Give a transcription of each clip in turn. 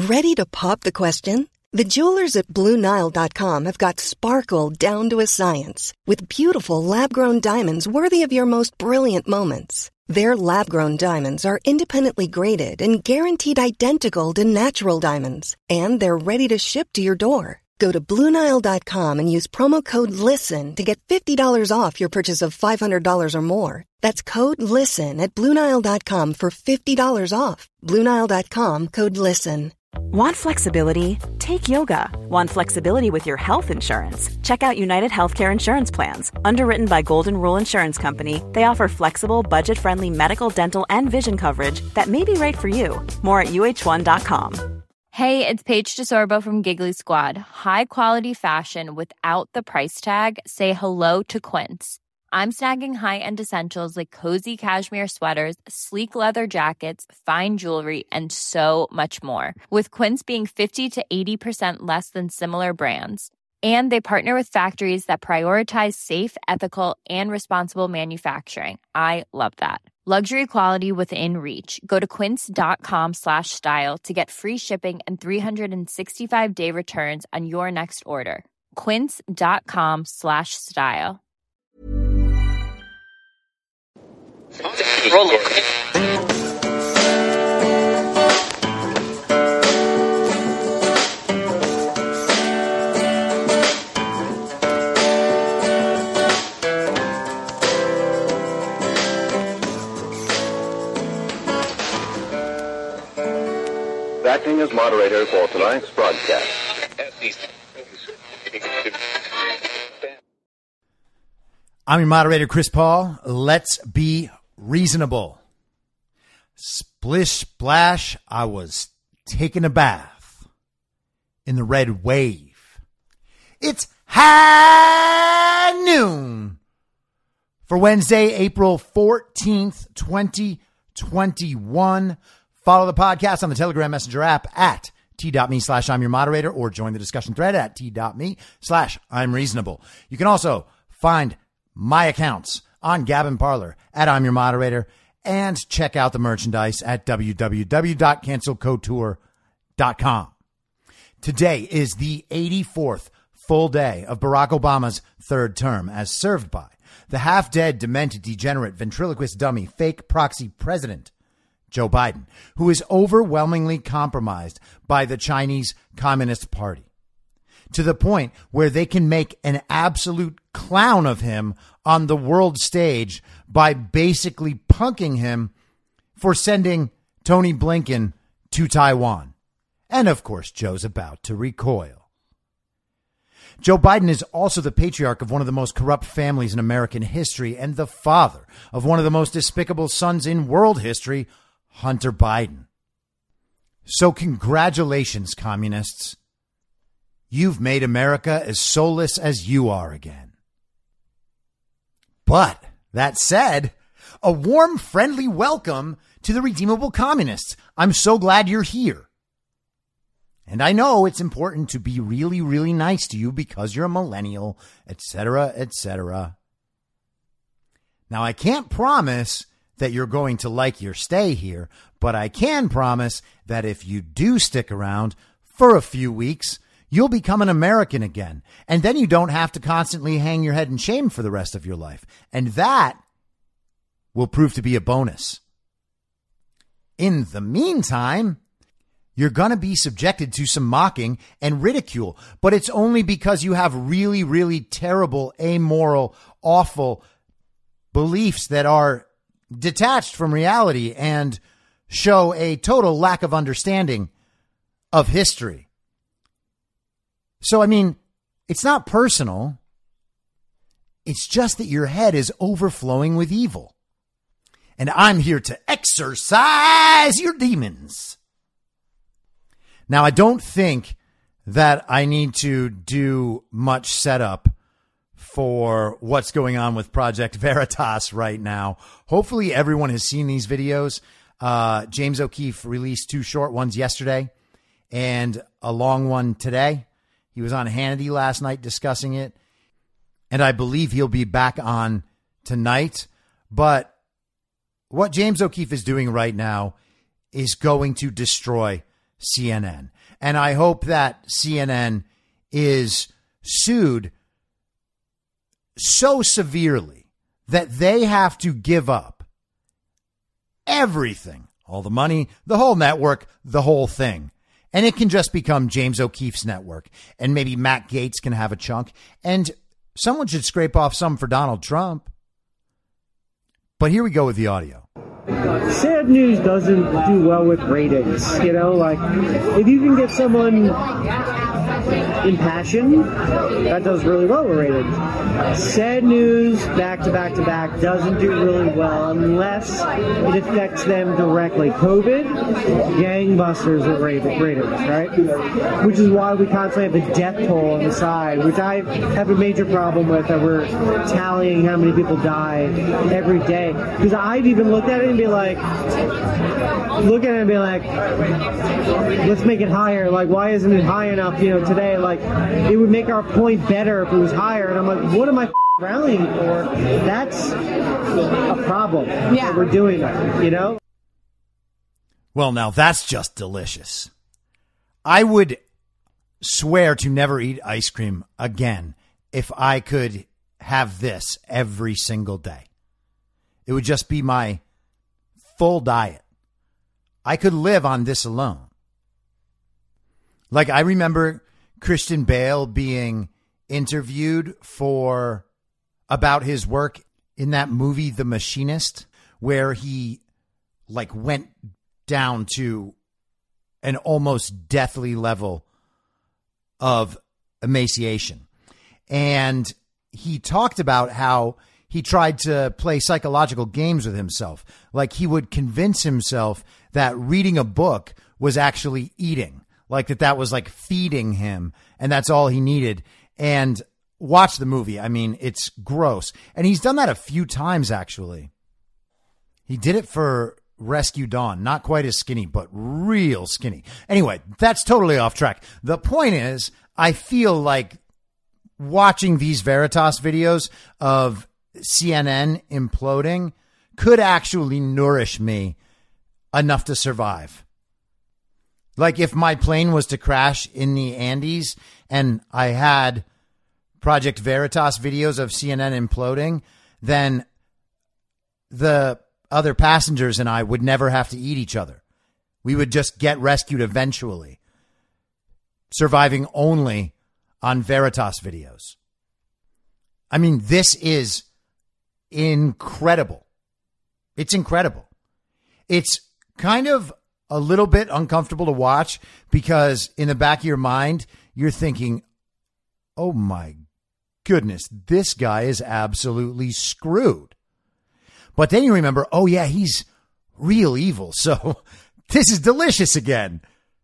Ready to pop the question? The jewelers at BlueNile.com have got sparkle down to a science with beautiful lab-grown diamonds worthy of your most brilliant moments. Their lab-grown diamonds are independently graded and guaranteed identical to natural diamonds, and they're ready to ship to your door. Go to BlueNile.com and use promo code LISTEN to get $50 off your purchase of $500 or more. That's code LISTEN at BlueNile.com for $50 off. BlueNile.com, code LISTEN. Want flexibility? Take yoga. Want flexibility with your health insurance? Check out United Healthcare Insurance Plans. Underwritten by Golden Rule Insurance Company, they offer flexible, budget-friendly medical, dental, and vision coverage that may be right for you. More at UH1.com. Hey, it's Paige DeSorbo from Giggly Squad. High quality fashion without the price tag. Say hello to Quince. I'm snagging high-end essentials like cozy cashmere sweaters, sleek leather jackets, fine jewelry, and so much more. With Quince being 50 to 80% less than similar brands. And they partner with factories that prioritize safe, ethical, and responsible manufacturing. I love that. Luxury quality within reach. Go to quince.com/style to get free shipping and 365-day returns on your next order. Quince.com/style. Acting as moderator for tonight's broadcast. I'm your moderator, Chris Paul. Let's be reasonable. Splish splash, I was taking a bath in the red wave. It's high noon for Wednesday, April 14th, 2021. Follow the podcast on the Telegram Messenger app at t.me/I'm your moderator, or join the discussion thread at t.me/I'm reasonable. You can also find my accounts on Gab and Parler at I'm your moderator, and check out the merchandise at www.cancelcouture.com. Today is the 84th full day of Barack Obama's third term, as served by the half-dead, demented, degenerate, ventriloquist dummy, fake proxy president, Joe Biden, who is overwhelmingly compromised by the Chinese Communist Party, to the point where they can make an absolute clown of him on the world stage by basically punking him for sending Tony Blinken to Taiwan. And of course, Joe's about to recoil. Joe Biden is also the patriarch of one of the most corrupt families in American history and the father of one of the most despicable sons in world history, Hunter Biden. So congratulations, communists. You've made America as soulless as you are again. But that said, a warm, friendly welcome to the Redeemable Communists. I'm so glad you're here. And I know it's important to be really, really nice to you because you're a millennial, etc., etc. Now, I can't promise that you're going to like your stay here, but I can promise that if you do stick around for a few weeks, you'll become an American again. And then you don't have to constantly hang your head in shame for the rest of your life. And that will prove to be a bonus. In the meantime, you're going to be subjected to some mocking and ridicule, but it's only because you have really, really terrible, amoral, awful beliefs that are detached from reality and show a total lack of understanding of history. So, I mean, it's not personal. It's just that your head is overflowing with evil. And I'm here to exorcise your demons. Now, I don't think that I need to do much setup for what's going on with Project Veritas right now. Hopefully everyone has seen these videos. James O'Keefe released 2 short ones yesterday and a long one today. He was on Hannity last night discussing it, and I believe he'll be back on tonight. But what James O'Keefe is doing right now is going to destroy CNN. And I hope that CNN is sued so severely that they have to give up everything, all the money, the whole network, the whole thing. And it can just become James O'Keefe's network. And maybe Matt Gaetz can have a chunk. And someone should scrape off some for Donald Trump. But here we go with the audio. Sad news doesn't do well with ratings. You know, like, if you can get someone impassioned, that does really well with ratings. Sad news, back to back to back, doesn't do really well unless it affects them directly. COVID, gangbusters with ratings, right? Which is why we constantly have a death toll on the side, which I have a major problem with, that we're tallying how many people die every day. Because I've even looked at it and be like, let's make it higher. Like, why isn't it high enough, today? Like, it would make our point better if it was higher. And I'm like, what am I rallying for? That's a problem. Yeah. That we're doing that, Well, now that's just delicious. I would swear to never eat ice cream again if I could have this every single day. It would just be my full diet. I could live on this alone. Like, I remember Christian Bale being interviewed about his work in that movie, The Machinist, where he went down to an almost deathly level of emaciation. And he talked about how he tried to play psychological games with himself. Like, he would convince himself that reading a book was actually eating, that was feeding him, and that's all he needed. And watch the movie. I mean, it's gross. And he's done that a few times, actually. He did it for Rescue Dawn. Not quite as skinny, but real skinny. Anyway, that's totally off track. The point is, I feel like watching these Veritas videos of CNN imploding could actually nourish me enough to survive. Like, if my plane was to crash in the Andes and I had Project Veritas videos of CNN imploding, then the other passengers and I would never have to eat each other. We would just get rescued eventually, surviving only on Veritas videos. I mean, this is incredible. It's incredible. It's kind of a little bit uncomfortable to watch because in the back of your mind, you're thinking, oh my goodness, this guy is absolutely screwed. But then you remember, oh yeah, he's real evil. So this is delicious again.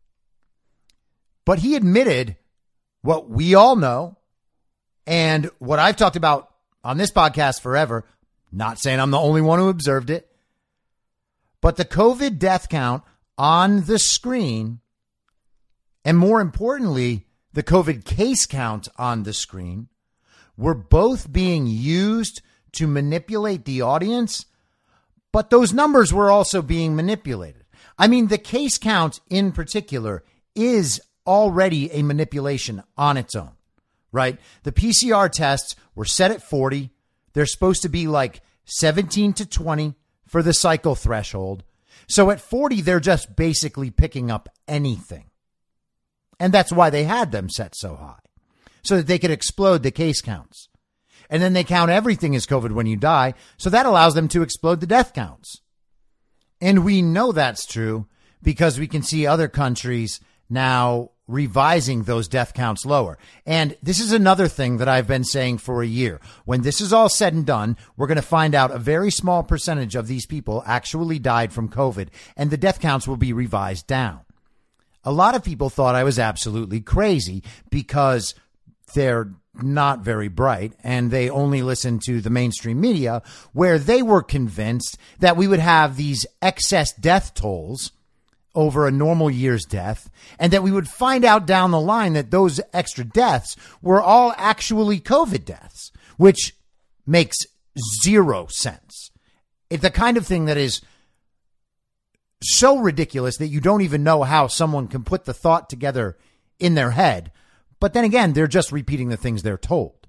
But he admitted what we all know and what I've talked about on this podcast forever. Not saying I'm the only one who observed it, but the COVID death count on the screen, and more importantly, the COVID case count on the screen, were both being used to manipulate the audience, but those numbers were also being manipulated. I mean, the case count in particular is already a manipulation on its own, right? The PCR tests were set at 40. They're supposed to be 17 to 20 for the cycle threshold. So at 40, they're just basically picking up anything. And that's why they had them set so high, so that they could explode the case counts. And then they count everything as COVID when you die. So that allows them to explode the death counts. And we know that's true because we can see other countries now revising those death counts lower. And this is another thing that I've been saying for a year. When this is all said and done, we're going to find out a very small percentage of these people actually died from COVID, and the death counts will be revised down. A lot of people thought I was absolutely crazy because they're not very bright and they only listen to the mainstream media, where they were convinced that we would have these excess death tolls over a normal year's death, and that we would find out down the line that those extra deaths were all actually COVID deaths, which makes zero sense. It's the kind of thing that is so ridiculous that you don't even know how someone can put the thought together in their head. But then again, they're just repeating the things they're told.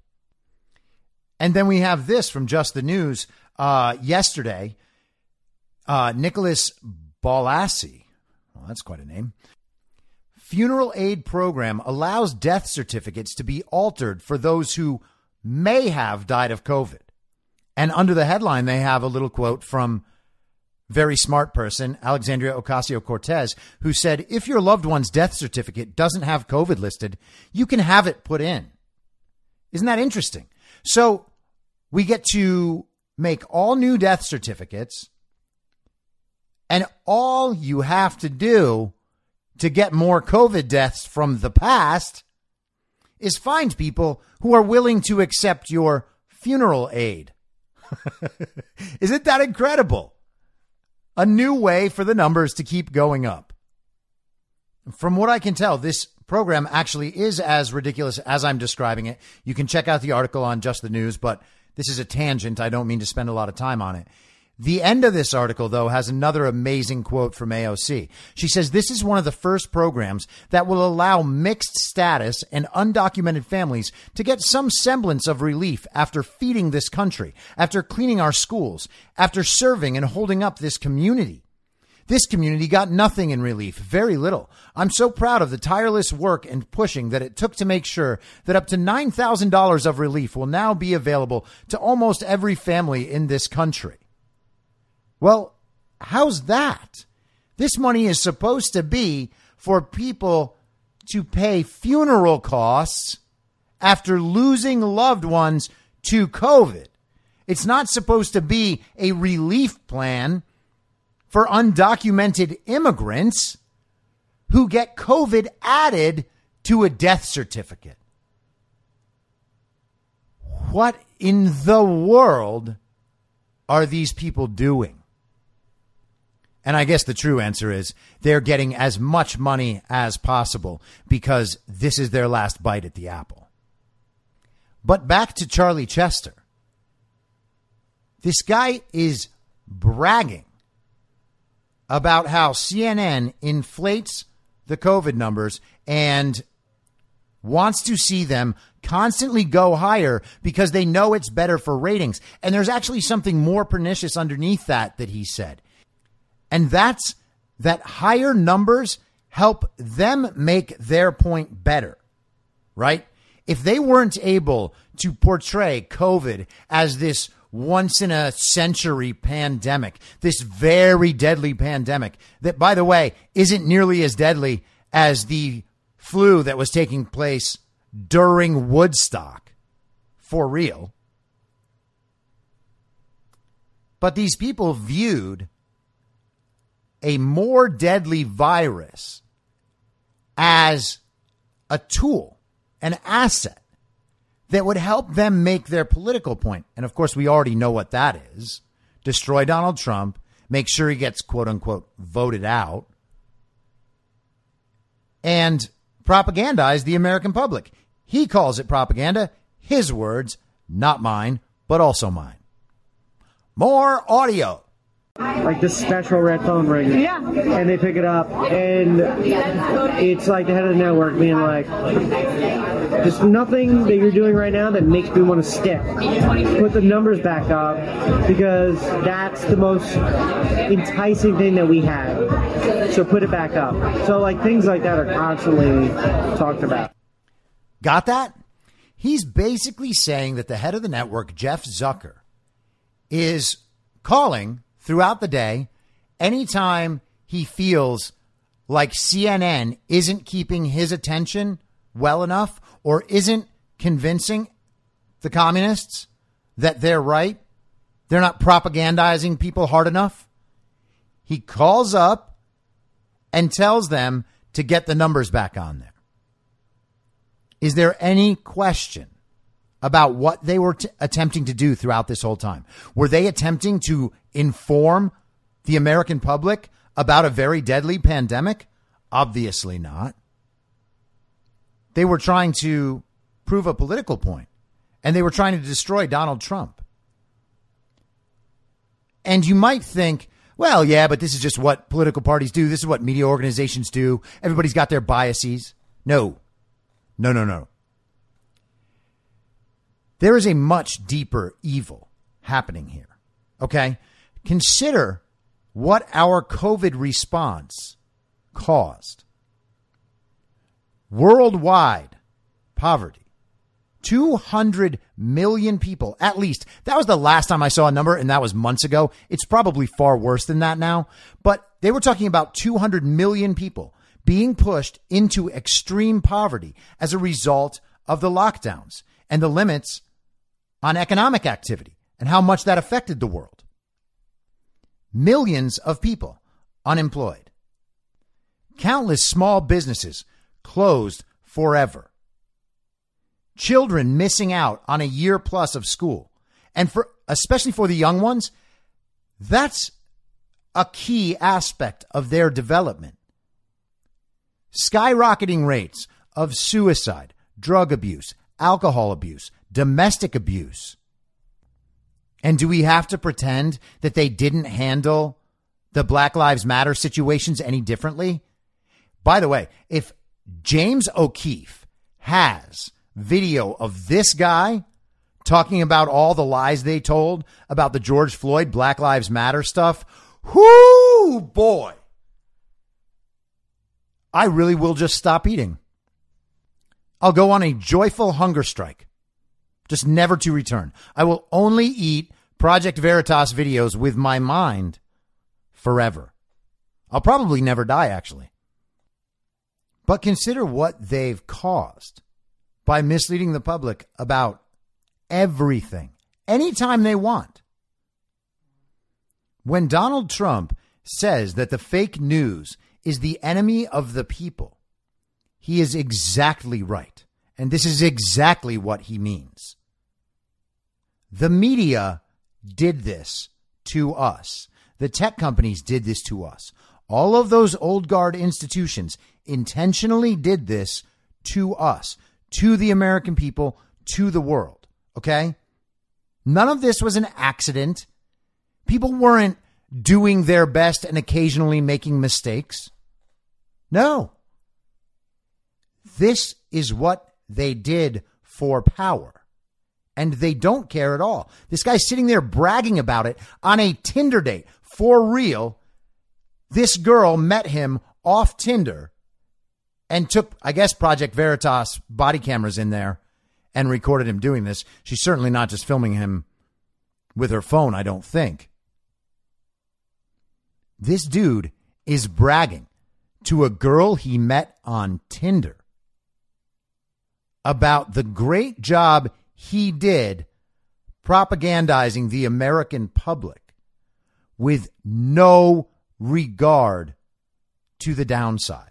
And then we have this from Just the News yesterday. Nicholas Balassi, well, that's quite a name. Funeral aid program allows death certificates to be altered for those who may have died of COVID. And under the headline, they have a little quote from very smart person, Alexandria Ocasio-Cortez, who said, if your loved one's death certificate doesn't have COVID listed, you can have it put in. Isn't that interesting? So we get to make all new death certificates, and all you have to do to get more COVID deaths from the past is find people who are willing to accept your funeral aid. Isn't that incredible? A new way for the numbers to keep going up. From what I can tell, this program actually is as ridiculous as I'm describing it. You can check out the article on Just the News, but this is a tangent. I don't mean to spend a lot of time on it. The end of this article, though, has another amazing quote from AOC. She says, this is one of the first programs that will allow mixed status and undocumented families to get some semblance of relief after feeding this country, after cleaning our schools, after serving and holding up this community. This community got nothing in relief, very little. I'm so proud of the tireless work and pushing that it took to make sure that up to $9,000 of relief will now be available to almost every family in this country. Well, how's that? This money is supposed to be for people to pay funeral costs after losing loved ones to COVID. It's not supposed to be a relief plan for undocumented immigrants who get COVID added to a death certificate. What in the world are these people doing? And I guess the true answer is they're getting as much money as possible because this is their last bite at the apple. But back to Charlie Chester. This guy is bragging about how CNN inflates the COVID numbers and wants to see them constantly go higher because they know it's better for ratings. And there's actually something more pernicious underneath that he said. And that's that higher numbers help them make their point better, right? If they weren't able to portray COVID as this once in a century pandemic, this very deadly pandemic that, by the way, isn't nearly as deadly as the flu that was taking place during Woodstock, for real. But these people viewed a more deadly virus as a tool, an asset that would help them make their political point. And of course, we already know what that is. Destroy Donald Trump, make sure he gets, quote unquote, voted out, and propagandize the American public. He calls it propaganda. His words, not mine, but also mine. More audio. Like this special red phone rings, yeah, and they pick it up, and it's like the head of the network being like, there's nothing that you're doing right now that makes me want to stick. Put the numbers back up, because that's the most enticing thing that we have. So put it back up. So like things like that are constantly talked about. Got that? He's basically saying that the head of the network, Jeff Zucker, is calling throughout the day, anytime he feels like CNN isn't keeping his attention well enough or isn't convincing the communists that they're right, they're not propagandizing people hard enough, he calls up and tells them to get the numbers back on there. Is there any question about what they were attempting to do throughout this whole time? Were they attempting to inform the American public about a very deadly pandemic? Obviously not. They were trying to prove a political point, and they were trying to destroy Donald Trump. And you might think, well, yeah, but this is just what political parties do. This is what media organizations do. Everybody's got their biases. No. There is a much deeper evil happening here. Okay? Consider what our COVID response caused. Worldwide poverty. 200 million people, at least. That was the last time I saw a number, and that was months ago. It's probably far worse than that now. But they were talking about 200 million people being pushed into extreme poverty as a result of the lockdowns and the limits on economic activity and how much that affected the world. Millions of people unemployed. Countless small businesses closed forever. Children missing out on a year plus of school. And especially for the young ones, that's a key aspect of their development. Skyrocketing rates of suicide, drug abuse, alcohol abuse, domestic abuse. And do we have to pretend that they didn't handle the Black Lives Matter situations any differently? By the way, if James O'Keefe has video of this guy talking about all the lies they told about the George Floyd Black Lives Matter stuff, whoo, boy, I really will just stop eating. I'll go on a joyful hunger strike, just never to return. I will only eat Project Veritas videos with my mind forever. I'll probably never die, actually. But consider what they've caused by misleading the public about everything, anytime they want. When Donald Trump says that the fake news is the enemy of the people, he is exactly right. And this is exactly what he means. The media did this to us. The tech companies did this to us. All of those old guard institutions intentionally did this to us, to the American people, to the world. Okay? None of this was an accident. People weren't doing their best and occasionally making mistakes. No. This is what they did for power. And they don't care at all. This guy's sitting there bragging about it on a Tinder date. For real. This girl met him off Tinder and took, I guess, Project Veritas body cameras in there and recorded him doing this. She's certainly not just filming him with her phone, I don't think. This dude is bragging to a girl he met on Tinder about the great job he did propagandizing the American public with no regard to the downside.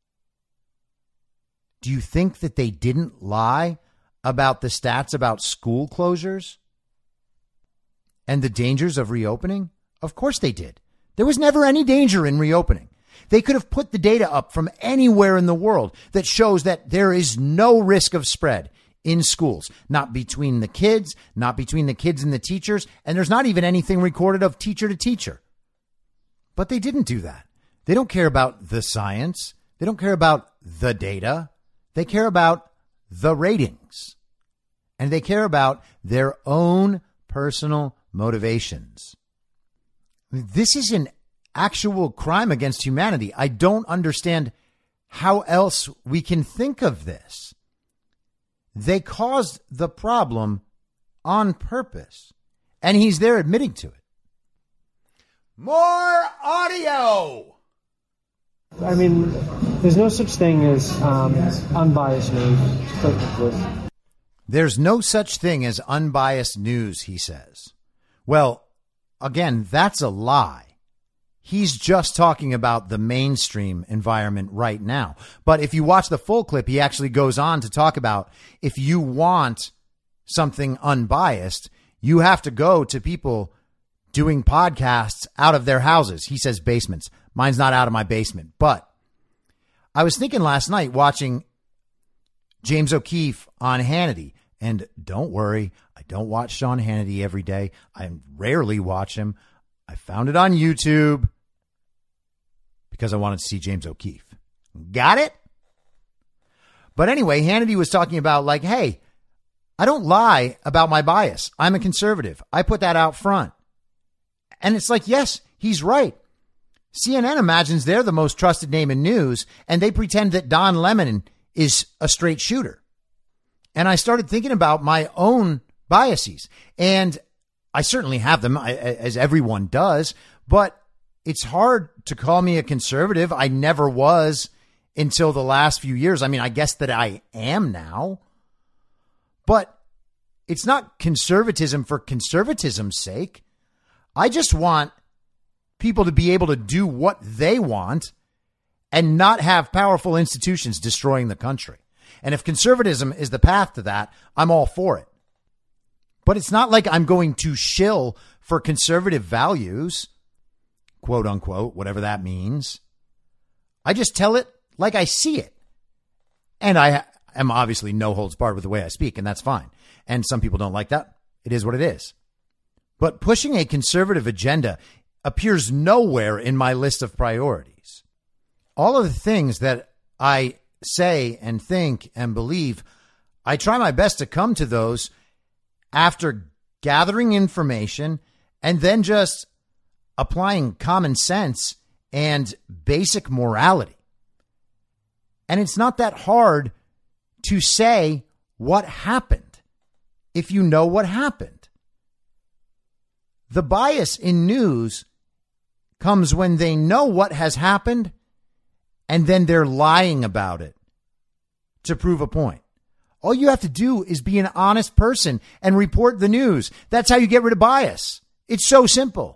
Do you think that they didn't lie about the stats about school closures and the dangers of reopening? Of course they did. There was never any danger in reopening. They could have put the data up from anywhere in the world that shows that there is no risk of spread in schools, not between the kids, not between the kids and the teachers, and there's not even anything recorded of teacher to teacher. But they didn't do that. They don't care about the science. They don't care about the data. They care about the ratings. And they care about their own personal motivations. This is an actual crime against humanity. I don't understand how else we can think of this. They caused the problem on purpose, and he's there admitting to it. More audio. I mean, there's no such thing as unbiased news. There's no such thing as unbiased news, he says. Well, again, that's a lie. He's just talking about the mainstream environment right now. But if you watch the full clip, he actually goes on to talk about if you want something unbiased, you have to go to people doing podcasts out of their houses. He says basements. Mine's not out of my basement. But I was thinking last night watching James O'Keefe on Hannity. And don't worry, I don't watch Sean Hannity every day. I rarely watch him. I found it on YouTube because I wanted to see James O'Keefe. Got it? But anyway, Hannity was talking about like, hey, I don't lie about my bias. I'm a conservative. I put that out front. And it's like, yes, he's right. CNN imagines they're the most trusted name in news, and they pretend that Don Lemon is a straight shooter. And I started thinking about my own biases, and I certainly have them, as everyone does, but it's hard to call me a conservative. I never was until the last few years. I mean, I guess that I am now, but it's not conservatism for conservatism's sake. I just want people to be able to do what they want and not have powerful institutions destroying the country. And if conservatism is the path to that, I'm all for it. But it's not like I'm going to shill for conservative values, quote unquote, whatever that means. I just tell it like I see it. And I am obviously no holds barred with the way I speak, and that's fine. And some people don't like that. It is what it is. But pushing a conservative agenda appears nowhere in my list of priorities. All of the things that I say and think and believe, I try my best to come to those after gathering information and then just applying common sense and basic morality. And it's not that hard to say what happened if you know what happened. The bias in news comes when they know what has happened and then they're lying about it to prove a point. All you have to do is be an honest person and report the news. That's how you get rid of bias. It's so simple.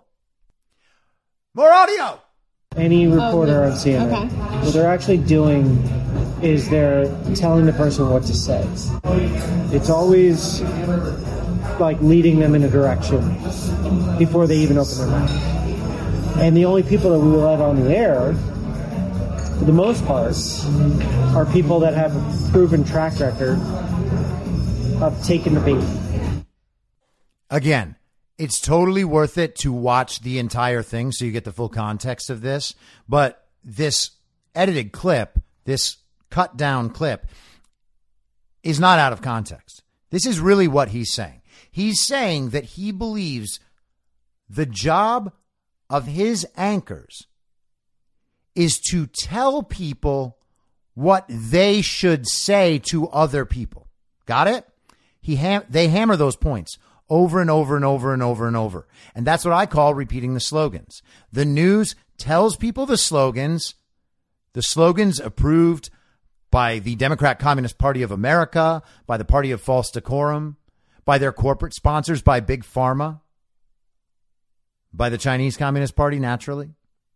More audio. Any reporter on CNN, what they're actually doing is they're telling the person what to say. It's always like leading them in a direction before they even open their mouth. And the only people that we will let on the air, for the most part, are people that have a proven track record of taking the bait. Again, it's totally worth it to watch the entire thing so you get the full context of this. But this edited clip, this cut down clip, is not out of context. This is really what he's saying. He's saying that he believes the job of his anchors is to tell people what they should say to other people. Got it? They hammer those points over and over and over and over and over. And that's what I call repeating the slogans. The news tells people the slogans approved by the Democrat Communist Party of America, by the Party of False Decorum, by their corporate sponsors, by Big Pharma, by the Chinese Communist Party, naturally.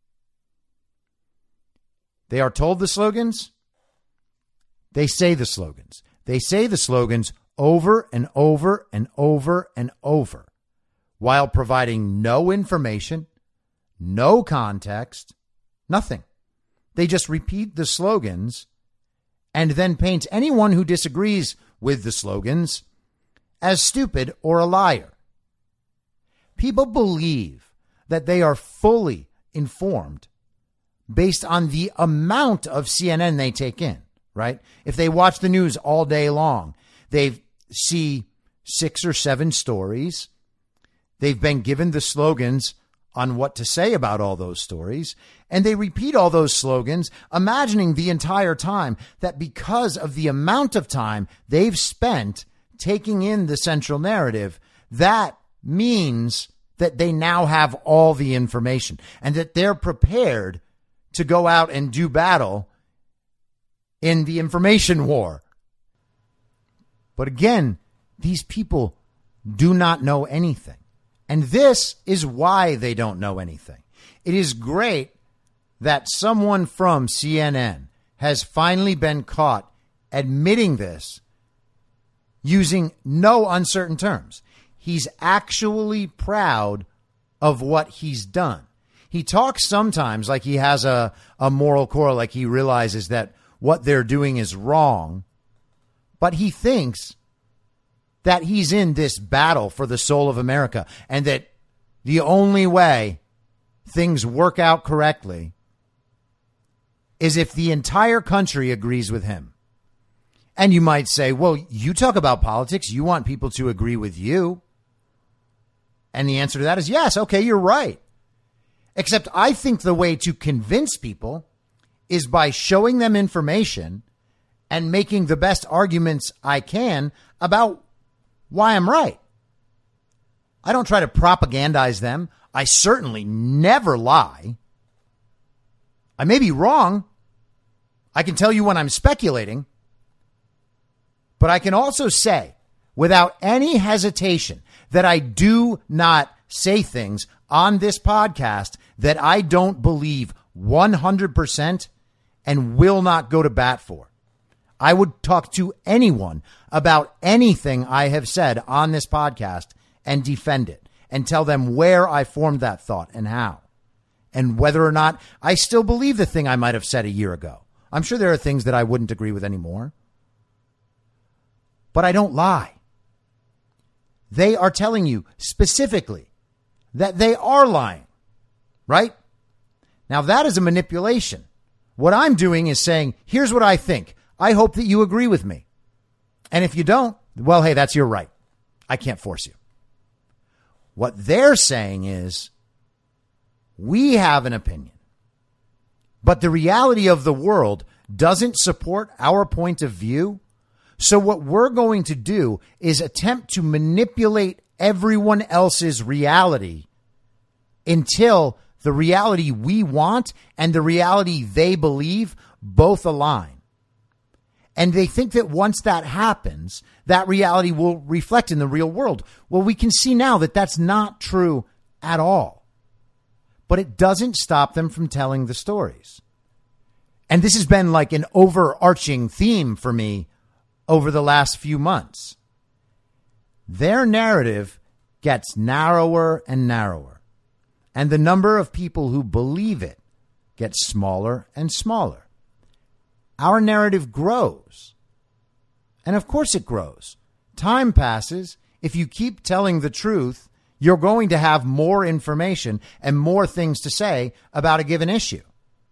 They are told the slogans. They say the slogans. They say the slogans over and over and over and over while providing no information, no context, nothing. They just repeat the slogans and then paint anyone who disagrees with the slogans as stupid or a liar. People believe that they are fully informed based on the amount of CNN they take in, right? If they watch the news all day long, they see 6 or 7 stories. They've been given the slogans on what to say about all those stories, and they repeat all those slogans, imagining the entire time that because of the amount of time they've spent taking in the central narrative, that means that they now have all the information and that they're prepared to go out and do battle in the information war. But again, these people do not know anything. And this is why they don't know anything. It is great that someone from CNN has finally been caught admitting this using no uncertain terms. He's actually proud of what he's done. He talks sometimes like he has a moral core, like he realizes that what they're doing is wrong, but he thinks that he's in this battle for the soul of America and that the only way things work out correctly is if the entire country agrees with him. And you might say, well, you talk about politics. You want people to agree with you. And the answer to that is yes. Okay, you're right. Except I think the way to convince people is by showing them information and making the best arguments I can about why I'm right. I don't try to propagandize them. I certainly never lie. I may be wrong. I can tell you when I'm speculating. But I can also say without any hesitation that I do not say things on this podcast that I don't believe 100% and will not go to bat for. I would talk to anyone about anything I have said on this podcast and defend it and tell them where I formed that thought and how and whether or not I still believe the thing I might have said a year ago. I'm sure there are things that I wouldn't agree with anymore. But I don't lie. They are telling you specifically that they are lying, right? Now that is a manipulation. What I'm doing is saying, here's what I think. I hope that you agree with me. And if you don't, well, hey, that's your right. I can't force you. What they're saying is, we have an opinion, but the reality of the world doesn't support our point of view. So what we're going to do is attempt to manipulate everyone else's reality until the reality we want and the reality they believe both align. And they think that once that happens, that reality will reflect in the real world. Well, we can see now that that's not true at all. But it doesn't stop them from telling the stories. And this has been like an overarching theme for me over the last few months. Their narrative gets narrower and narrower, and the number of people who believe it gets smaller and smaller. Our narrative grows, and of course it grows. Time passes. If you keep telling the truth, you're going to have more information and more things to say about a given issue.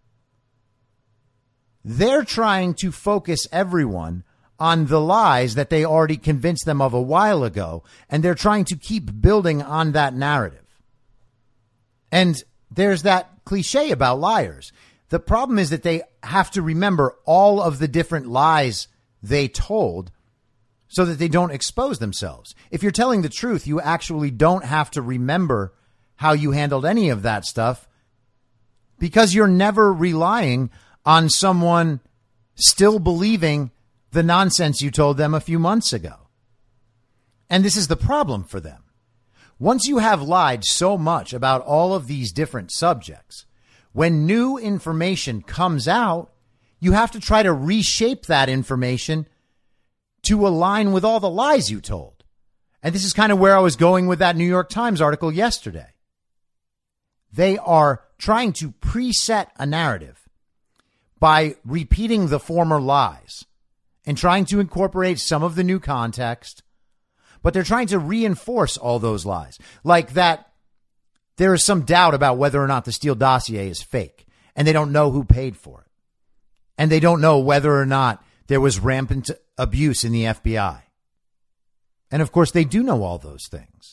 They're trying to focus everyone on the lies that they already convinced them of a while ago, and they're trying to keep building on that narrative. And there's that cliche about liars. The problem is that they have to remember all of the different lies they told so that they don't expose themselves. If you're telling the truth, you actually don't have to remember how you handled any of that stuff because you're never relying on someone still believing the nonsense you told them a few months ago. And this is the problem for them. Once you have lied so much about all of these different subjects, when new information comes out, you have to try to reshape that information to align with all the lies you told. And this is kind of where I was going with that New York Times article yesterday. They are trying to preset a narrative by repeating the former lies and trying to incorporate some of the new context, but they're trying to reinforce all those lies. Like that there is some doubt about whether or not the Steele dossier is fake, and they don't know who paid for it. And they don't know whether or not there was rampant abuse in the FBI. And of course, they do know all those things.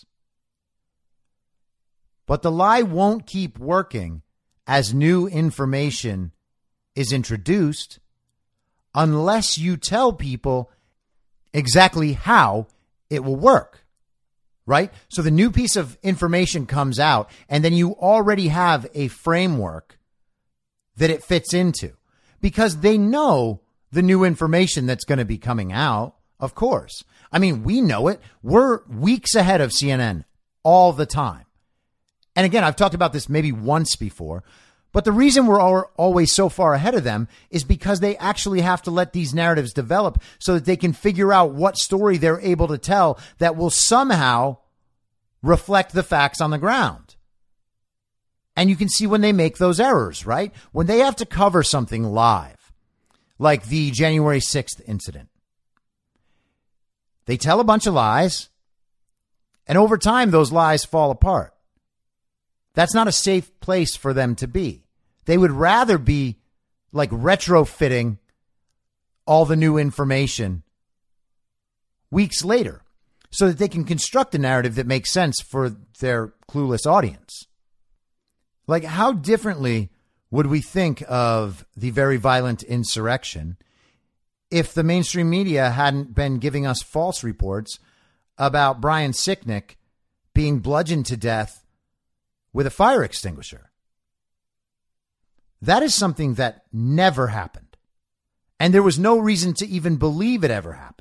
But the lie won't keep working as new information is introduced unless you tell people exactly how it will work, right? So the new piece of information comes out, and then you already have a framework that it fits into because they know the new information that's going to be coming out, of course. I mean, we know it. We're weeks ahead of CNN all the time. And again, I've talked about this maybe once before, but the reason we're always so far ahead of them is because they actually have to let these narratives develop so that they can figure out what story they're able to tell that will somehow reflect the facts on the ground. And you can see when they make those errors, right? When they have to cover something live, like the January 6th incident. They tell a bunch of lies, and over time, those lies fall apart. That's not a safe place for them to be. They would rather be like retrofitting all the new information weeks later so that they can construct a narrative that makes sense for their clueless audience. Like, how differently would we think of the very violent insurrection if the mainstream media hadn't been giving us false reports about Brian Sicknick being bludgeoned to death with a fire extinguisher? That is something that never happened. And there was no reason to even believe it ever happened.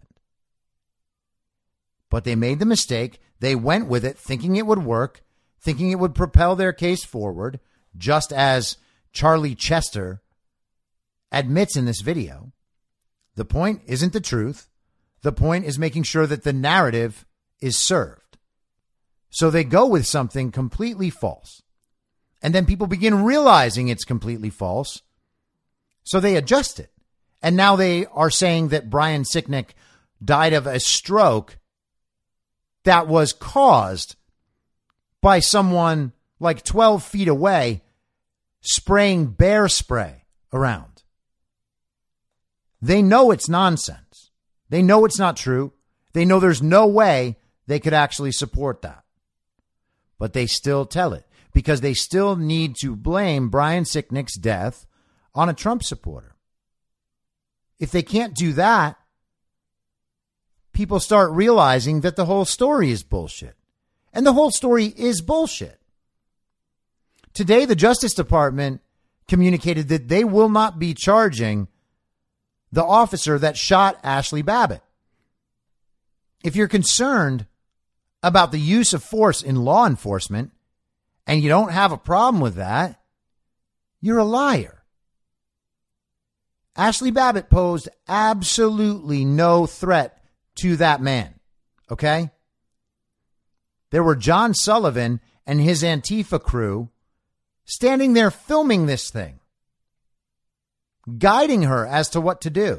But they made the mistake. They went with it, thinking it would work, thinking it would propel their case forward, just as Charlie Chester admits in this video. The point isn't the truth. The point is making sure that the narrative is served. So they go with something completely false. And then people begin realizing it's completely false. So they adjust it. And now they are saying that Brian Sicknick died of a stroke that was caused by someone like 12 feet away spraying bear spray around. They know it's nonsense. They know it's not true. They know there's no way they could actually support that. But they still tell it because they still need to blame Brian Sicknick's death on a Trump supporter. If they can't do that, people start realizing that the whole story is bullshit. And the whole story is bullshit. Today, the Justice Department communicated that they will not be charging the officer that shot Ashley Babbitt. If you're concerned about the use of force in law enforcement and you don't have a problem with that, you're a liar. Ashley Babbitt posed absolutely no threat to that man. Okay? There were John Sullivan and his Antifa crew standing there filming this thing, guiding her as to what to do.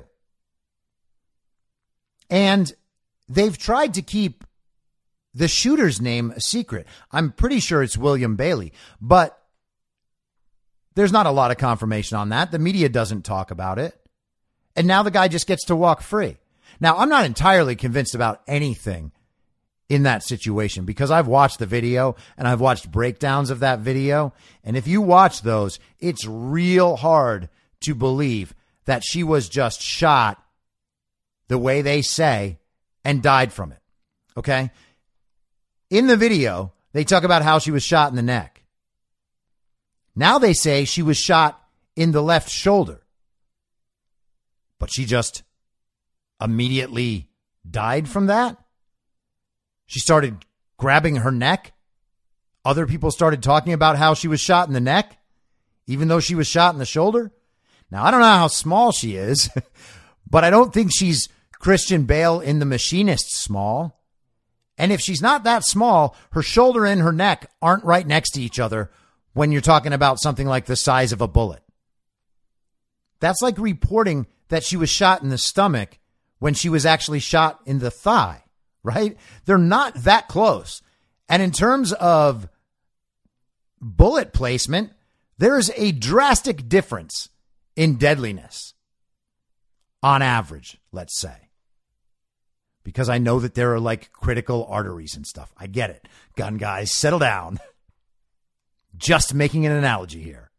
And they've tried to keep the shooter's name a secret. I'm pretty sure it's William Bailey, but there's not a lot of confirmation on that. The media doesn't talk about it. And now the guy just gets to walk free. Now, I'm not entirely convinced about anything in that situation because I've watched the video and I've watched breakdowns of that video. And if you watch those, it's real hard to believe that she was just shot the way they say and died from it. Okay? In the video, they talk about how she was shot in the neck. Now they say she was shot in the left shoulder. But she just immediately died from that? She started grabbing her neck. Other people started talking about how she was shot in the neck, even though she was shot in the shoulder. Now, I don't know how small she is, but I don't think she's Christian Bale in The Machinist small. And if she's not that small, her shoulder and her neck aren't right next to each other when you're talking about something like the size of a bullet. That's like reporting that she was shot in the stomach when she was actually shot in the thigh, right? They're not that close. And in terms of bullet placement, there is a drastic difference in deadliness on average, let's say. Because I know that there are like critical arteries and stuff. I get it. Gun guys, settle down. Just making an analogy here.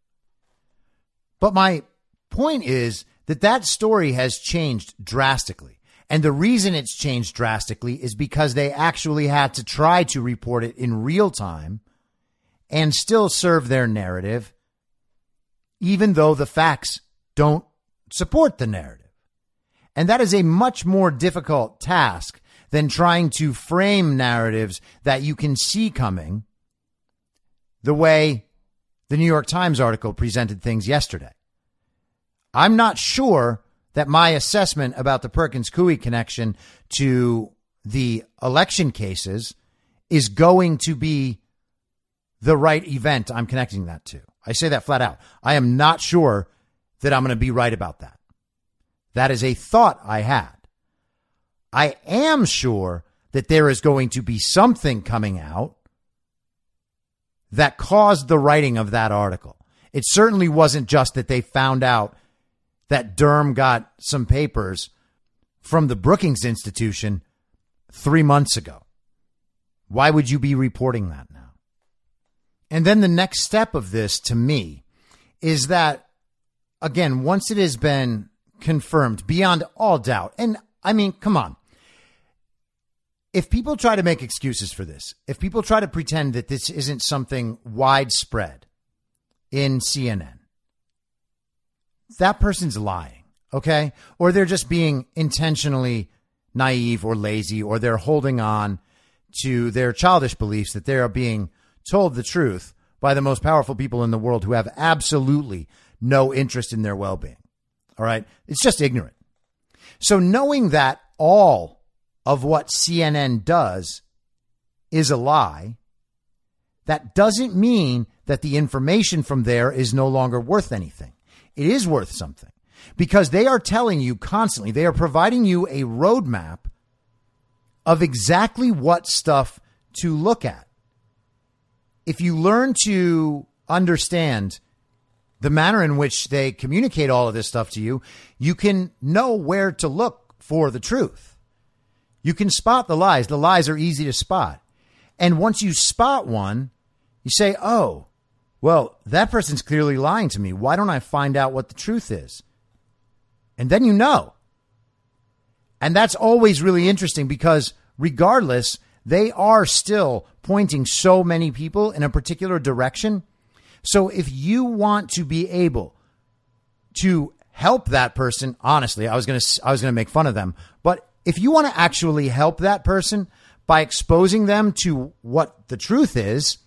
But my point is that that story has changed drastically. And the reason it's changed drastically is because they actually had to try to report it in real time and still serve their narrative, even though the facts don't support the narrative. And that is a much more difficult task than trying to frame narratives that you can see coming the way the New York Times article presented things yesterday. I'm not sure that my assessment about the Perkins-Coie connection to the election cases is going to be the right event I'm connecting that to. I say that flat out. I am not sure that I'm going to be right about that. That is a thought I had. I am sure that there is going to be something coming out that caused the writing of that article. It certainly wasn't just that they found out that Durham got some papers from the Brookings Institution 3 months ago. Why would you be reporting that now? And then the next step of this, to me, is that, again, once it has been confirmed beyond all doubt, and I mean, come on. If people try to make excuses for this, if people try to pretend that this isn't something widespread in CNN, that person's lying, okay? Or they're just being intentionally naive or lazy, or they're holding on to their childish beliefs that they are being told the truth by the most powerful people in the world who have absolutely no interest in their well-being. All right? It's just ignorant. So knowing that all of what CNN does is a lie, that doesn't mean that the information from there is no longer worth anything. It is worth something because they are telling you constantly, they are providing you a roadmap of exactly what stuff to look at. If you learn to understand the manner in which they communicate all of this stuff to you, you can know where to look for the truth. You can spot the lies. The lies are easy to spot. And once you spot one, you say, oh, well, that person's clearly lying to me. Why don't I find out what the truth is? And then you know. And that's always really interesting because regardless, they are still pointing so many people in a particular direction. So if you want to be able to help that person, honestly, I was going to make fun of them, but if you want to actually help that person by exposing them to what the truth is,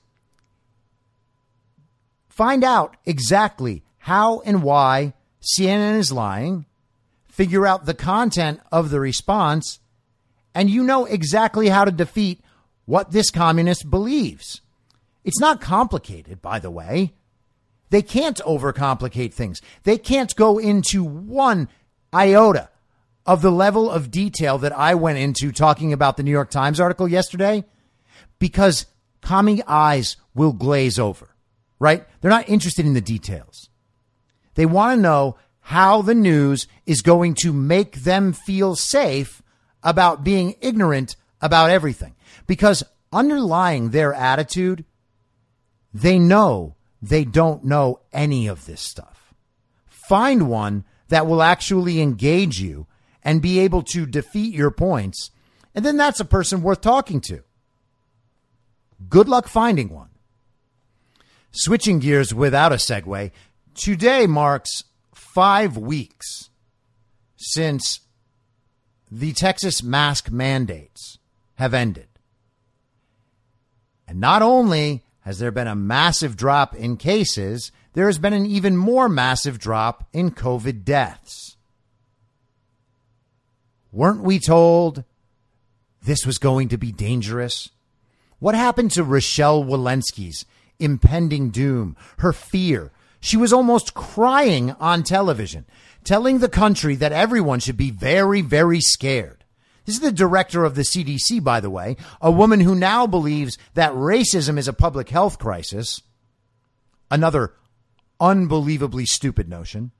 find out exactly how and why CNN is lying, figure out the content of the response, and you know exactly how to defeat what this communist believes. It's not complicated, by the way. They can't overcomplicate things. They can't go into one iota of the level of detail that I went into talking about the New York Times article yesterday, because commie eyes will glaze over, right? They're not interested in the details. They want to know how the news is going to make them feel safe about being ignorant about everything. Because underlying their attitude, they know they don't know any of this stuff. Find one that will actually engage you and be able to defeat your points, and then that's a person worth talking to. Good luck finding one. Switching gears without a segue, today marks 5 weeks since the Texas mask mandates have ended. And not only has there been a massive drop in cases, there has been an even more massive drop in COVID deaths. Weren't we told this was going to be dangerous? What happened to Rochelle Walensky's impending doom, her fear? She was almost crying on television, telling the country that everyone should be very, very scared. This is the director of the CDC, by the way, a woman who now believes that racism is a public health crisis. Another unbelievably stupid notion.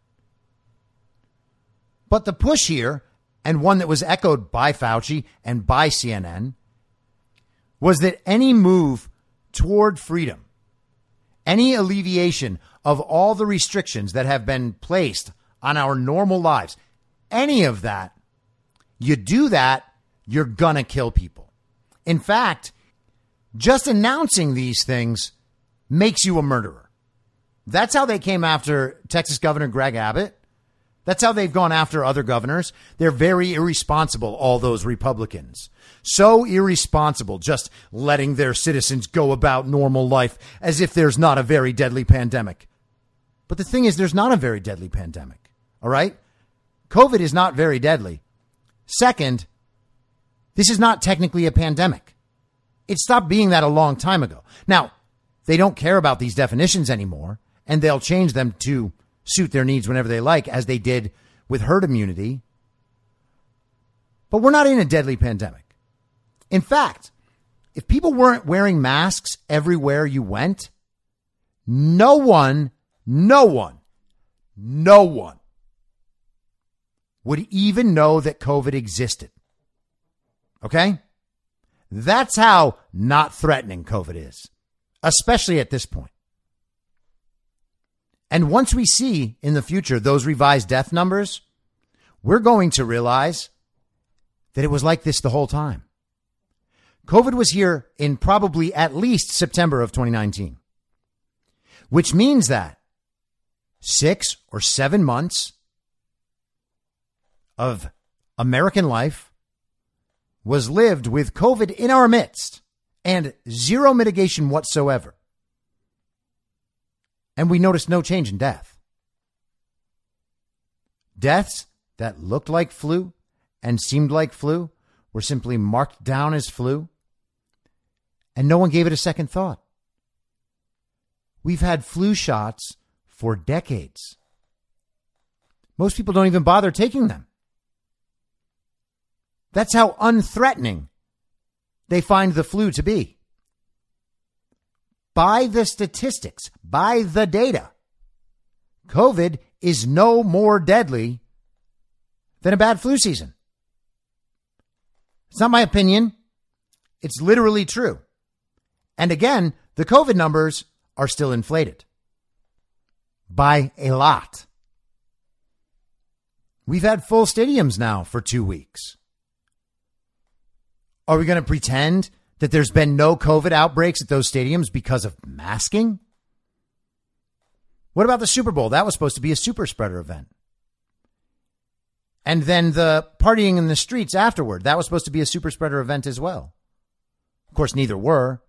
But the push here, and one that was echoed by Fauci and by CNN, was that any move toward freedom, any alleviation of all the restrictions that have been placed on our normal lives, any of that, you do that, you're gonna kill people. In fact, just announcing these things makes you a murderer. That's how they came after Texas Governor Greg Abbott. That's how they've gone after other governors. They're very irresponsible, all those Republicans. So irresponsible, just letting their citizens go about normal life as if there's not a very deadly pandemic. But the thing is, there's not a very deadly pandemic. All right? COVID is not very deadly. Second, this is not technically a pandemic. It stopped being that a long time ago. Now, they don't care about these definitions anymore, and they'll change them to suit their needs whenever they like, as they did with herd immunity. But we're not in a deadly pandemic. In fact, if people weren't wearing masks everywhere you went, no one would even know that COVID existed. Okay? That's how not threatening COVID is, especially at this point. And once we see in the future those revised death numbers, we're going to realize that it was like this the whole time. COVID was here in probably at least September of 2019, which means that 6 or 7 months of American life was lived with COVID in our midst and zero mitigation whatsoever. And we noticed no change in death. Deaths that looked like flu and seemed like flu were simply marked down as flu, and no one gave it a second thought. We've had flu shots for decades. Most people don't even bother taking them. That's how unthreatening they find the flu to be. By the statistics, by the data, COVID is no more deadly than a bad flu season. It's not my opinion. It's literally true. And again, the COVID numbers are still inflated by a lot. We've had full stadiums now for 2 weeks. Are we going to pretend that there's been no COVID outbreaks at those stadiums because of masking? What about the Super Bowl? That was supposed to be a super spreader event. And then the partying in the streets afterward, that was supposed to be a super spreader event as well. Of course, neither were.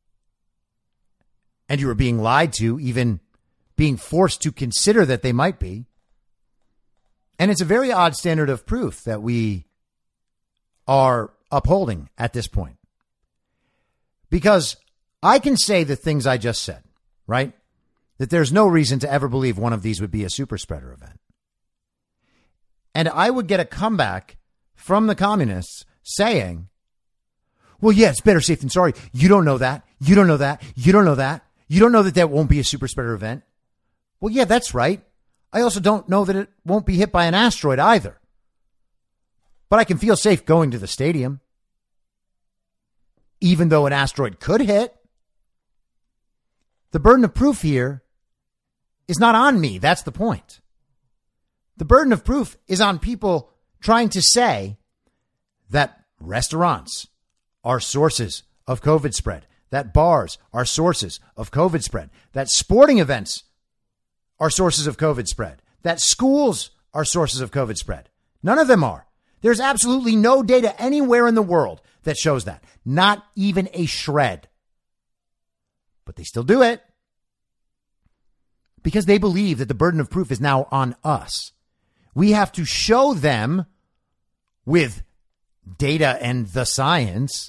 And you were being lied to, even being forced to consider that they might be. And it's a very odd standard of proof that we are upholding at this point. Because I can say the things I just said, right? That there's no reason to ever believe one of these would be a super spreader event. And I would get a comeback from the communists saying, well, yeah, it's better safe than sorry. You don't know that. You don't know that. You don't know that. You don't know that that won't be a super spreader event. Well, yeah, that's right. I also don't know that it won't be hit by an asteroid either. But I can feel safe going to the stadium, even though an asteroid could hit. The burden of proof here is not on me. That's the point. The burden of proof is on people trying to say that restaurants are sources of COVID spread, that bars are sources of COVID spread, that sporting events are sources of COVID spread, that schools are sources of COVID spread. None of them are. There's absolutely no data anywhere in the world that shows that. Not even a shred. But they still do it because they believe that the burden of proof is now on us. We have to show them with data and the science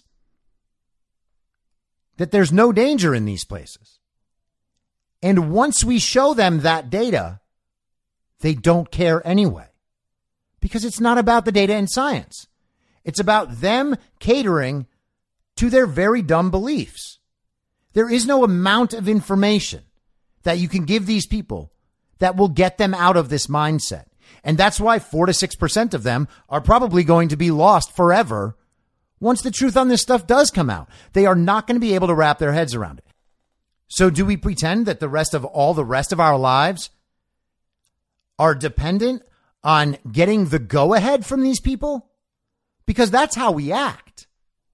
that there's no danger in these places. And once we show them that data, they don't care anyway. Because it's not about the data and science. It's about them catering to their very dumb beliefs. There is no amount of information that you can give these people that will get them out of this mindset. And that's why 4 to 6% of them are probably going to be lost forever once the truth on this stuff does come out. They are not going to be able to wrap their heads around it. So do we pretend that the rest of our lives are dependent on getting the go-ahead from these people? Because that's how we act.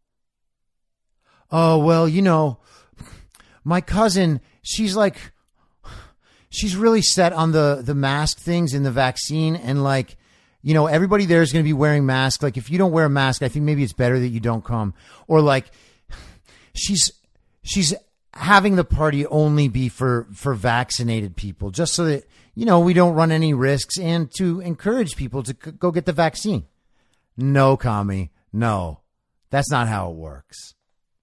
Oh, well, you know, my cousin, she's really set on the mask things and the vaccine. And like, you know, everybody there is going to be wearing masks. Like, if you don't wear a mask, I think maybe it's better that you don't come. Or like, she's having the party only be for vaccinated people, just so that, you know, we don't run any risks and to encourage people to go get the vaccine. No, commie. No, that's not how it works.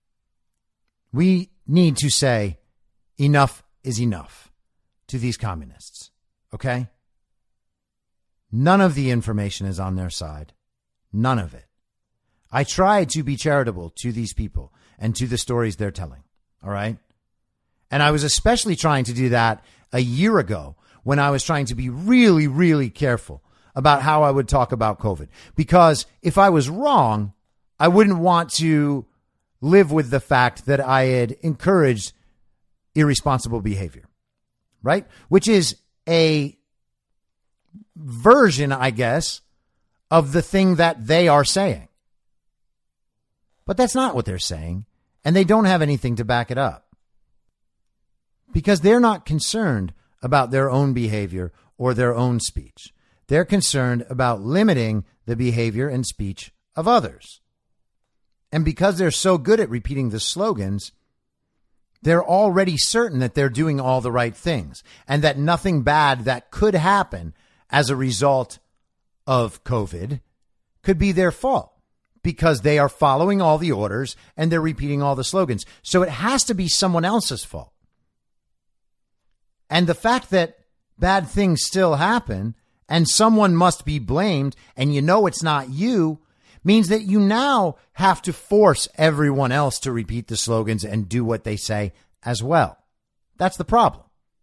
We need to say enough is enough to these communists. Okay? None of the information is on their side. None of it. I try to be charitable to these people and to the stories they're telling. All right. And I was especially trying to do that a year ago when I was trying to be really, really careful about how I would talk about COVID. Because if I was wrong, I wouldn't want to live with the fact that I had encouraged irresponsible behavior, right? Which is a version, I guess, of the thing that they are saying. But that's not what they're saying, and they don't have anything to back it up. Because they're not concerned about their own behavior or their own speech. They're concerned about limiting the behavior and speech of others. And because they're so good at repeating the slogans, they're already certain that they're doing all the right things and that nothing bad that could happen as a result of COVID could be their fault because they are following all the orders and they're repeating all the slogans. So it has to be someone else's fault. And the fact that bad things still happen and someone must be blamed and you know it's not you means that you now have to force everyone else to repeat the slogans and do what they say as well. That's the problem.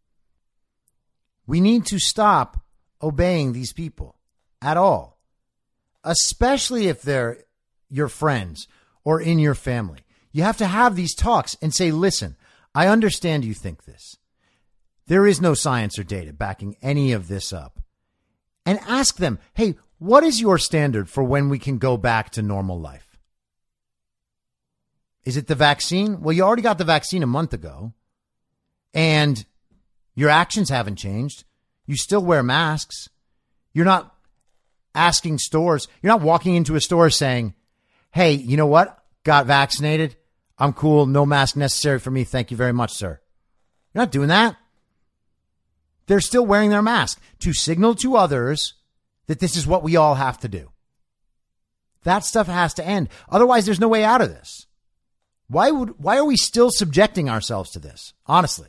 We need to stop obeying these people at all, especially if they're your friends or in your family. You have to have these talks and say, listen, I understand you think this. There is no science or data backing any of this up. And ask them, hey, what is your standard for when we can go back to normal life? Is it the vaccine? Well, you already got the vaccine a month ago, and your actions haven't changed. You still wear masks. You're not asking stores. You're not walking into a store saying, hey, you know what? Got vaccinated. I'm cool. No mask necessary for me. Thank you very much, sir. You're not doing that. They're still wearing their mask to signal to others that this is what we all have to do. That stuff has to end. Otherwise, there's no way out of this. Why are we still subjecting ourselves to this? Honestly.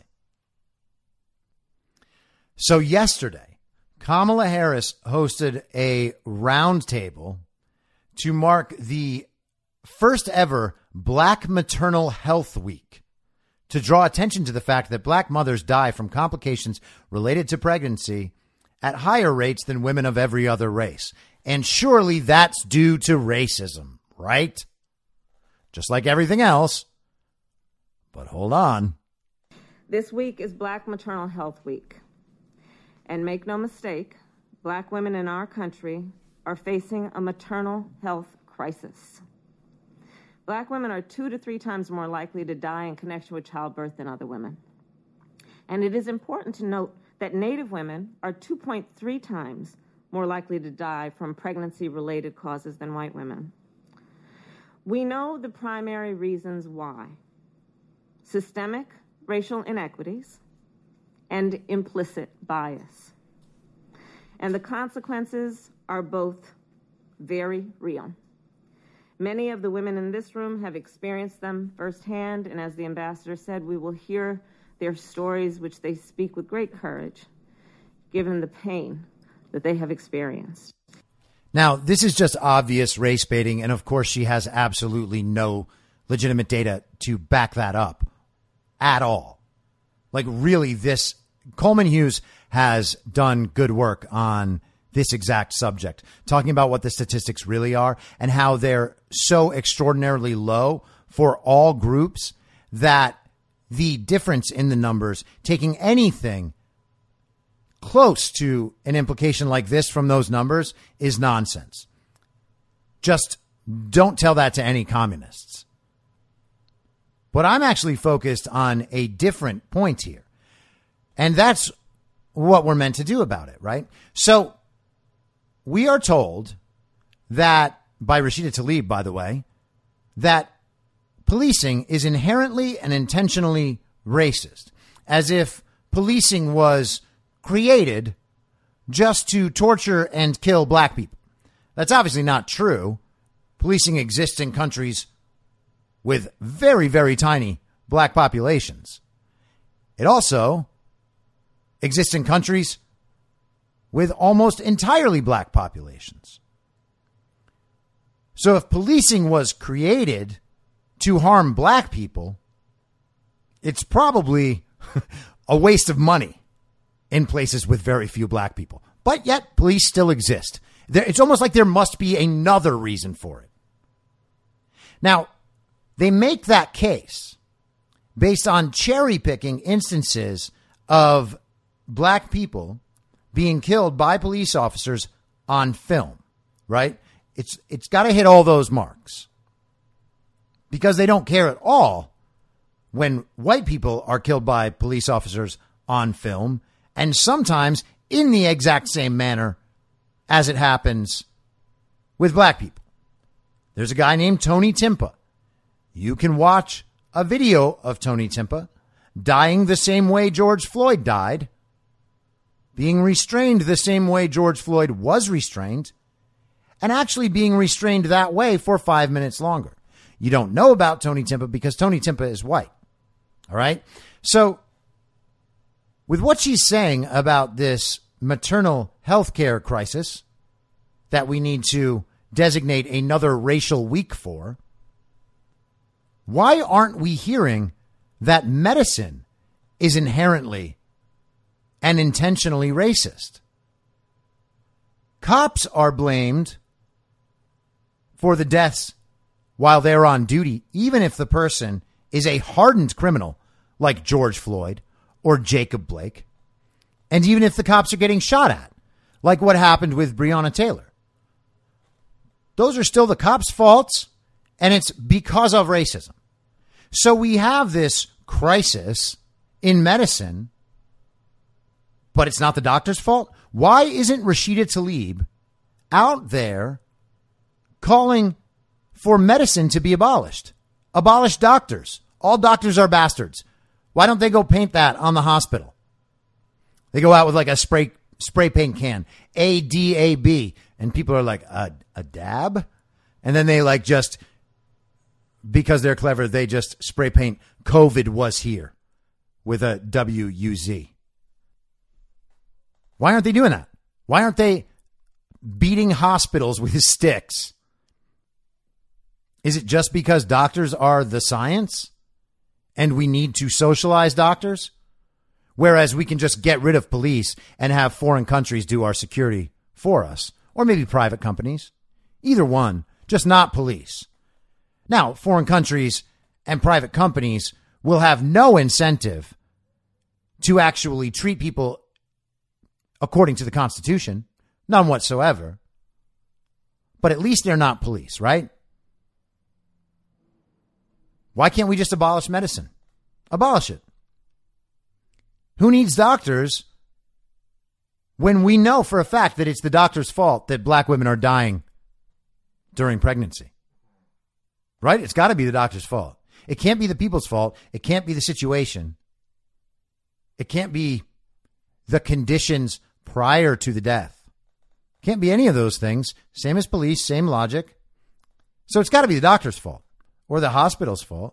So yesterday, Kamala Harris hosted a roundtable to mark the first ever Black Maternal Health Week, to draw attention to the fact that Black mothers die from complications related to pregnancy at higher rates than women of every other race. And surely that's due to racism, right? Just like everything else. But hold on. This week is Black Maternal Health Week. And make no mistake, Black women in our country are facing a maternal health crisis. Black women are 2 to 3 times more likely to die in connection with childbirth than other women. And it is important to note that Native women are 2.3 times more likely to die from pregnancy-related causes than white women. We know the primary reasons why: systemic racial inequities and implicit bias. And the consequences are both very real. Many of the women in this room have experienced them firsthand, and as the ambassador said, we will hear their stories, which they speak with great courage, given the pain that they have experienced. Now, this is just obvious race baiting, and of course she has absolutely no legitimate data to back that up at all. Like, really, this Coleman Hughes has done good work on this exact subject, talking about what the statistics really are and how they're so extraordinarily low for all groups that the difference in the numbers, taking anything close to an implication like this from those numbers, is nonsense. Just don't tell that to any communists. But I'm actually focused on a different point here. And that's what we're meant to do about it, right? So we are told that, by Rashida Tlaib, by the way, that policing is inherently and intentionally racist, as if policing was created just to torture and kill black people. That's obviously not true. Policing exists in countries with very, very tiny black populations. It also exists in countries with almost entirely black populations. So if policing was created to harm black people, it's probably a waste of money in places with very few black people. But yet police still exist. It's almost like there must be another reason for it. Now, they make that case based on cherry picking instances of black people being killed by police officers on film, right? It's got to hit all those marks because they don't care at all when white people are killed by police officers on film, and sometimes in the exact same manner as it happens with black people. There's a guy named Tony Timpa. You can watch a video of Tony Timpa dying the same way George Floyd died, being restrained the same way George Floyd was restrained, and actually being restrained that way for 5 minutes longer. You don't know about Tony Timpa because Tony Timpa is white. All right. So with what she's saying about this maternal health care crisis that we need to designate another racial week for, why aren't we hearing that medicine is inherently and intentionally racist? Cops are blamed for the deaths while they're on duty, even if the person is a hardened criminal like George Floyd or Jacob Blake, and even if the cops are getting shot at, like what happened with Breonna Taylor. Those are still the cops' faults, and it's because of racism. So we have this crisis in medicine, but it's not the doctor's fault. Why isn't Rashida Tlaib out there calling for medicine to be abolished? Abolish doctors. All doctors are bastards. Why don't they go paint that on the hospital? They go out with like a spray paint can, ADAB, and people are like, a dab? And then they like just, because they're clever, they just spray paint COVID was here with a WUZ. Why aren't they doing that? Why aren't they beating hospitals with sticks? Is it just because doctors are the science and we need to socialize doctors? Whereas we can just get rid of police and have foreign countries do our security for us, or maybe private companies. Either one, just not police. Now, foreign countries and private companies will have no incentive to actually treat people according to the Constitution. None whatsoever. But at least they're not police, right? Why can't we just abolish medicine? Abolish it. Who needs doctors when we know for a fact that it's the doctor's fault that black women are dying during pregnancy? Right? It's got to be the doctor's fault. It can't be the people's fault. It can't be the situation. It can't be the conditions prior to the death. Can't be any of those things. Same as police, same logic. So it's got to be the doctor's fault or the hospital's fault.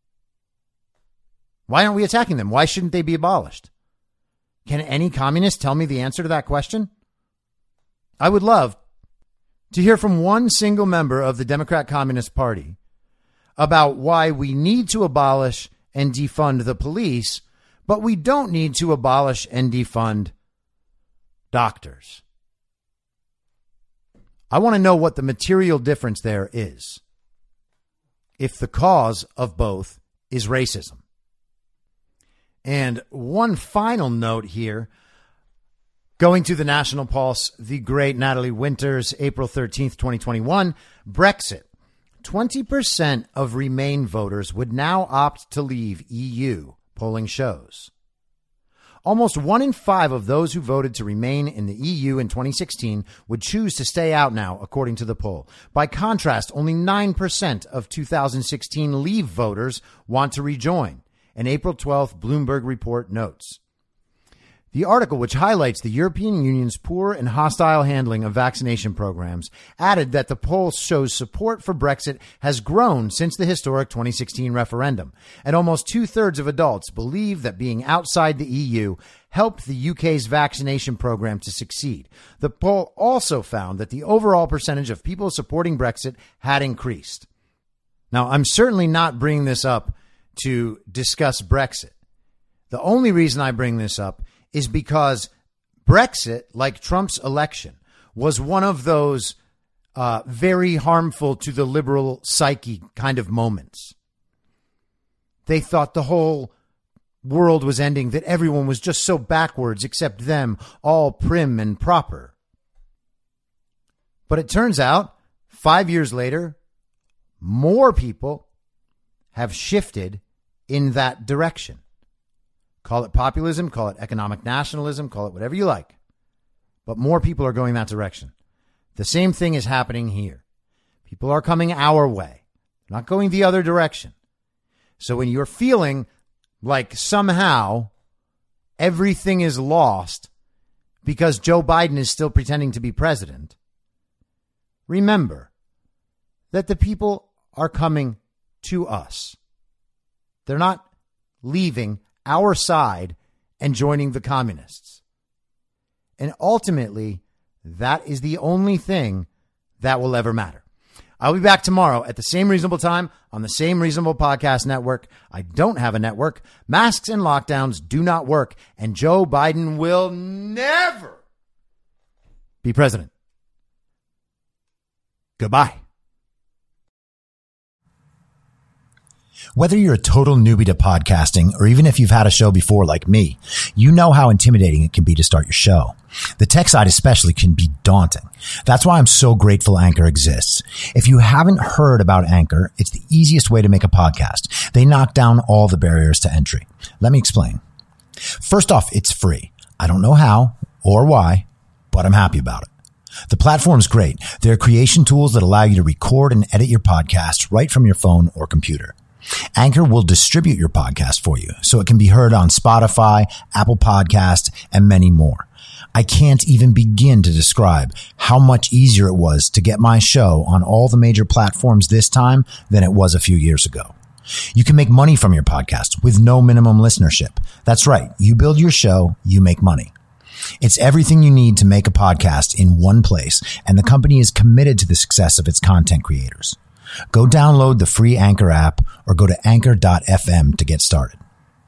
Why aren't we attacking them? Why shouldn't they be abolished? Can any communist tell me the answer to that question? I would love to hear from one single member of the Democrat Communist Party about why we need to abolish and defund the police, but we don't need to abolish and defund doctors. I want to know what the material difference there is if the cause of both is racism. And one final note here, going to the National Pulse, the great Natalie Winters, April 13th, 2021, Brexit. 20% of Remain voters would now opt to leave EU, polling shows. Almost 1 in 5 of those who voted to remain in the EU in 2016 would choose to stay out now, according to the poll. By contrast, only 9% of 2016 Leave voters want to rejoin. An April 12th Bloomberg report notes. The article, which highlights the European Union's poor and hostile handling of vaccination programs, added that the poll shows support for Brexit has grown since the historic 2016 referendum, and almost 2/3 of adults believe that being outside the EU helped the UK's vaccination program to succeed. The poll also found that the overall percentage of people supporting Brexit had increased. Now, I'm certainly not bringing this up to discuss Brexit. The only reason I bring this up is because Brexit, like Trump's election, was one of those very harmful to the liberal psyche kind of moments. They thought the whole world was ending, that everyone was just so backwards except them, all prim and proper. But it turns out, 5 years later, more people have shifted in that direction. Call it populism, call it economic nationalism, call it whatever you like. But more people are going that direction. The same thing is happening here. People are coming our way, not going the other direction. So when you're feeling like somehow everything is lost because Joe Biden is still pretending to be president, remember that the people are coming to us. They're not leaving our side and joining the communists. And ultimately, that is the only thing that will ever matter. I'll be back tomorrow at the same reasonable time on the same reasonable podcast network. I don't have a network. Masks and lockdowns do not work. And Joe Biden will never be president. Goodbye. Whether you're a total newbie to podcasting or even if you've had a show before like me, you know how intimidating it can be to start your show. The tech side especially can be daunting. That's why I'm so grateful Anchor exists. If you haven't heard about Anchor, it's the easiest way to make a podcast. They knock down all the barriers to entry. Let me explain. First off, it's free. I don't know how or why, but I'm happy about it. The platform's great. There are creation tools that allow you to record and edit your podcast right from your phone or computer. Anchor will distribute your podcast for you so it can be heard on Spotify, Apple Podcasts, and many more. I can't even begin to describe how much easier it was to get my show on all the major platforms this time than it was a few years ago. You can make money from your podcast with no minimum listenership. That's right. You build your show, you make money. It's everything you need to make a podcast in one place, and the company is committed to the success of its content creators. Go download the free Anchor app or go to anchor.fm to get started.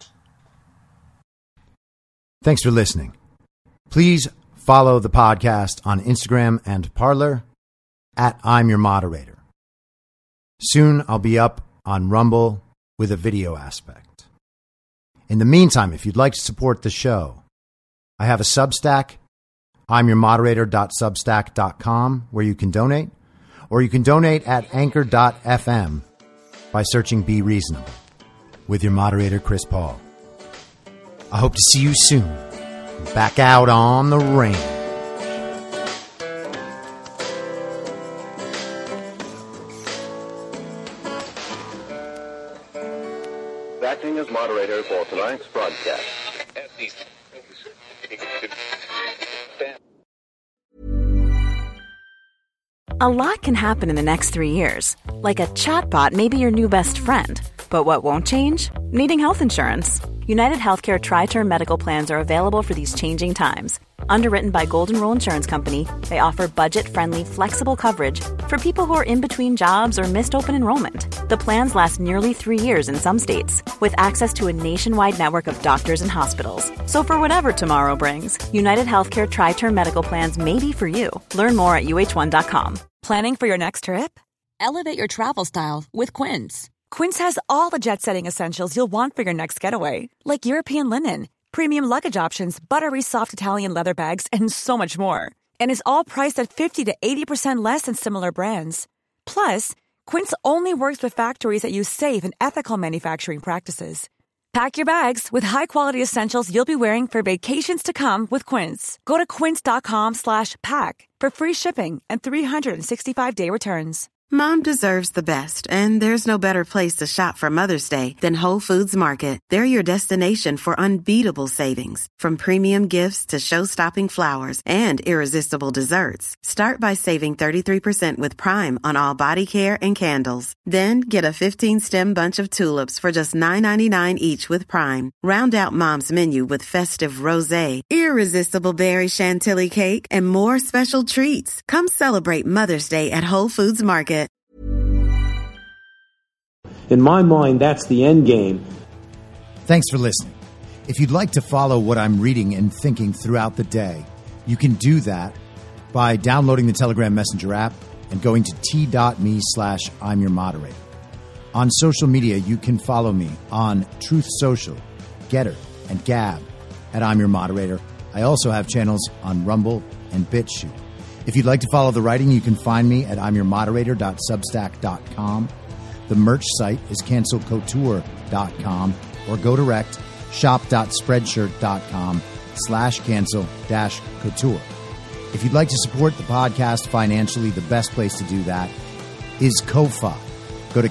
Thanks for listening. Please follow the podcast on Instagram and Parler at I'm Your Moderator. Soon I'll be up on Rumble with a video aspect. In the meantime, if you'd like to support the show, I have a Substack, imyourmoderator.substack.com, where you can donate. Or you can donate at anchor.fm by searching Be Reasonable with your moderator, Chris Paul. I hope to see you soon. Back out on the range. Acting as moderator for tonight's broadcast. A lot can happen in the next 3 years. Like a chatbot may be your new best friend. But what won't change? Needing health insurance. United Healthcare Tri-Term Medical Plans are available for these changing times. Underwritten by Golden Rule Insurance Company, they offer budget-friendly, flexible coverage for people who are in between jobs or missed open enrollment. The plans last nearly 3 years in some states, with access to a nationwide network of doctors and hospitals. So for whatever tomorrow brings, United Healthcare Tri-Term Medical Plans may be for you. Learn more at uh1.com. Planning for your next trip? Elevate your travel style with Quince. Quince has all the jet-setting essentials you'll want for your next getaway, like European linen, premium luggage options, buttery soft Italian leather bags, and so much more. And is all priced at 50 to 80% less than similar brands. Plus, Quince only works with factories that use safe and ethical manufacturing practices. Pack your bags with high-quality essentials you'll be wearing for vacations to come with Quince. Go to quince.com/pack for free shipping and 365-day returns. Mom deserves the best, and there's no better place to shop for Mother's Day than Whole Foods Market. They're your destination for unbeatable savings, from premium gifts to show-stopping flowers and irresistible desserts. Start by saving 33% with Prime on all body care and candles. Then get a 15-stem bunch of tulips for just $9.99 each with Prime. Round out Mom's menu with festive rosé, irresistible berry chantilly cake, and more special treats. Come celebrate Mother's Day at Whole Foods Market. In my mind, that's the end game. Thanks for listening. If you'd like to follow what I'm reading and thinking throughout the day, you can do that by downloading the Telegram Messenger app and going to t.me/I'm your moderator. On social media, you can follow me on Truth Social, Getter, and Gab at I'm your moderator. I also have channels on Rumble and BitChute. If you'd like to follow the writing, you can find me at imyourmoderator.substack.com. The merch site is cancelcouture.com, or go direct shop.spreadshirt.com/cancel-couture. If you'd like to support the podcast financially, the best place to do that is Ko-Fi. Go to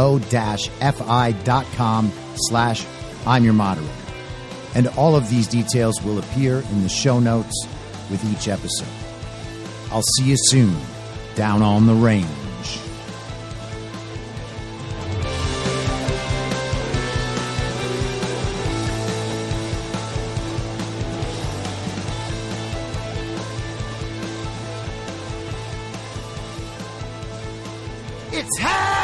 ko-fi.com/I'm your moderator. And all of these details will appear in the show notes with each episode. I'll see you soon down on the range. It's